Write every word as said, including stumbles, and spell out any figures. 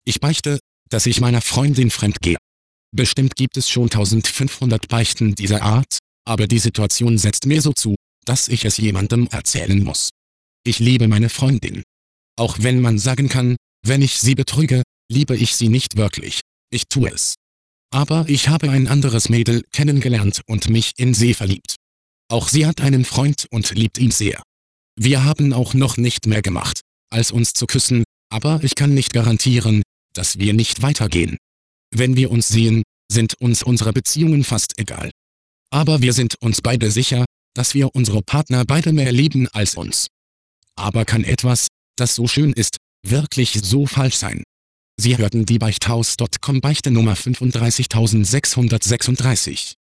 Ich beichte, dass ich meiner Freundin fremdgehe. Bestimmt gibt es schon tausendfünfhundert Beichten dieser Art, aber die Situation setzt mir so zu, dass ich es jemandem erzählen muss. Ich liebe meine Freundin. Auch wenn man sagen kann, wenn ich sie betrüge, liebe ich sie nicht wirklich. Ich tue es. Aber ich habe ein anderes Mädel kennengelernt und mich in sie verliebt. Auch sie hat einen Freund und liebt ihn sehr. Wir haben auch noch nicht mehr gemacht, als uns zu küssen, aber ich kann nicht garantieren, dass wir nicht weitergehen. Wenn wir uns sehen, sind uns unsere Beziehungen fast egal. Aber wir sind uns beide sicher, dass wir unsere Partner beide mehr lieben als uns. Aber kann etwas, das so schön ist, wirklich so falsch sein? Sie hörten die Beichthaus Punkt com Beichte Nummer fünfunddreißigtausendsechshundertsechsunddreißig.